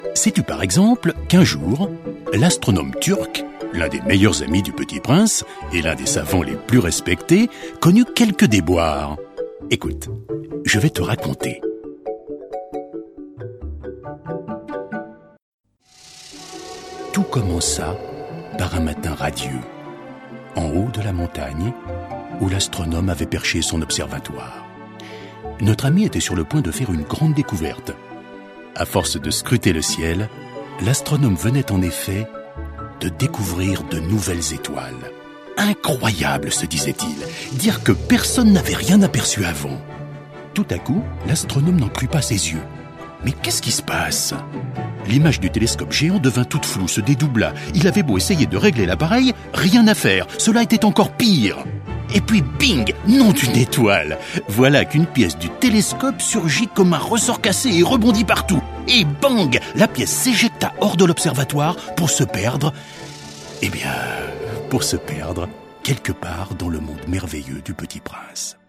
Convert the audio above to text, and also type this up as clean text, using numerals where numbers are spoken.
Sais-tu par exemple qu'un jour, l'astronome turc, l'un des meilleurs amis du Petit Prince et l'un des savants les plus respectés, connut quelques déboires. Écoute, je vais te raconter. Tout commença par un matin radieux, en haut de la montagne, où l'astronome avait perché son observatoire. Notre ami était sur le point de faire une grande découverte. À force de scruter le ciel, l'astronome venait en effet de découvrir de nouvelles étoiles. Incroyable, se disait-il, dire que personne n'avait rien aperçu avant. Tout à coup, l'astronome n'en crut pas ses yeux. Mais qu'est-ce qui se passe ? L'image du télescope géant devint toute floue, se dédoubla. Il avait beau essayer de régler l'appareil, rien à faire. Cela était encore pire. Et puis bing, nom d'une étoile. Voilà qu'une pièce du télescope surgit comme un ressort cassé et rebondit partout. Et bang, la pièce s'éjecta hors de l'observatoire pour se perdre. Pour se perdre quelque part dans le monde merveilleux du Petit Prince.